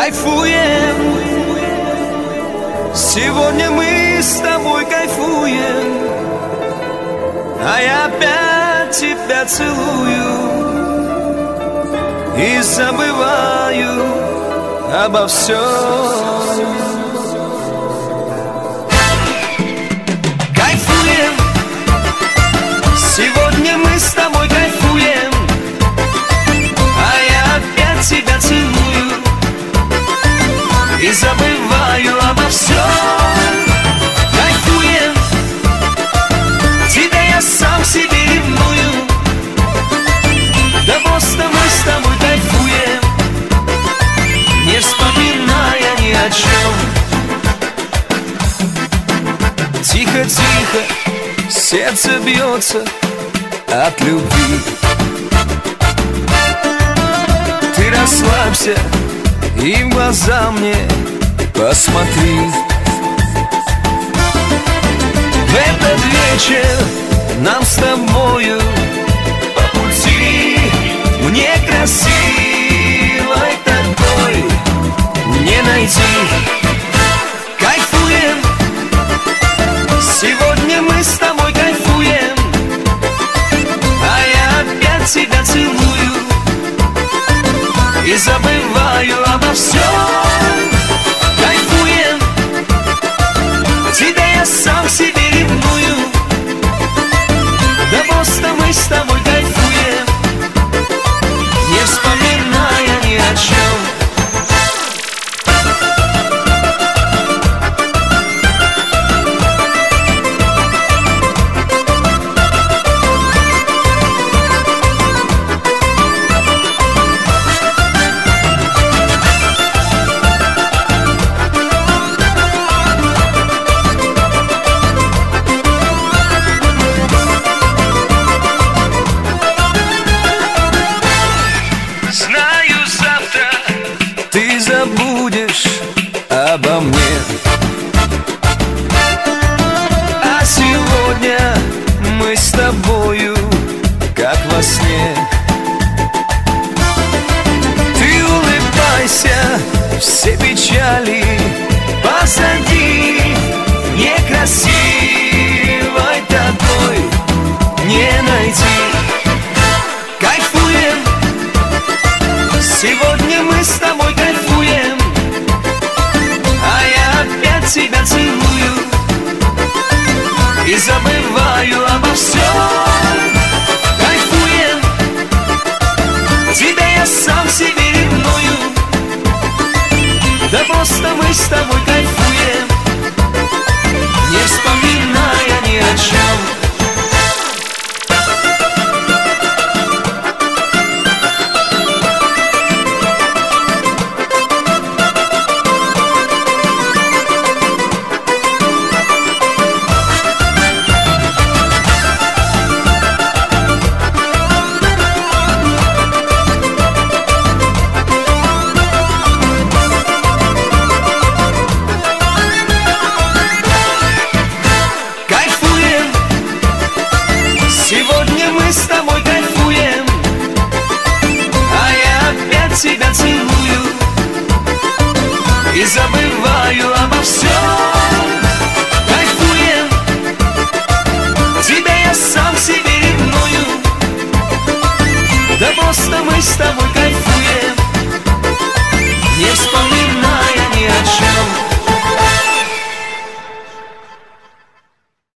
кайфуем. Сегодня мы с тобой кайфуем, а я опять тебя целую и забываю обо всем. Кайфуем, сегодня мы с тобой кайфуем, а я опять тебя целую и забываю обо всем. Кайфуем, тебя я сам себе ревную, да просто мы с тобой кайфуем, не вспоминая ни о чем. Тихо-тихо сердце бьется от любви. Ты расслабься и в глаза мне посмотри. В этот вечер нам с тобою по пути, мне красивой такой не найти. Кайфуем, сегодня мы с тобой кайфуем, а я опять тебя целую и забываю обо всем. Кайфуем, тебя я сам себе ревную, да просто мы с тобой кайфуем, не вспоминая ни о чем. Забудешь обо мне, а сегодня мы с тобою как во сне. Ты улыбайся, все печали позади, некрасивой такой не найти. Кайфуем, сегодня мы с тобой кайфуем, а я опять тебя целую и забываю обо всем. Кайфуем, тебя я сам себе ревную, да просто мы с тобой кайфуем, не вспоминая ни о чем. Сегодня мы с тобой кайфуем, а я опять тебя целую и забываю обо всем. Кайфуем, тебя я сам себе ревную, да просто мы с тобой кайфуем,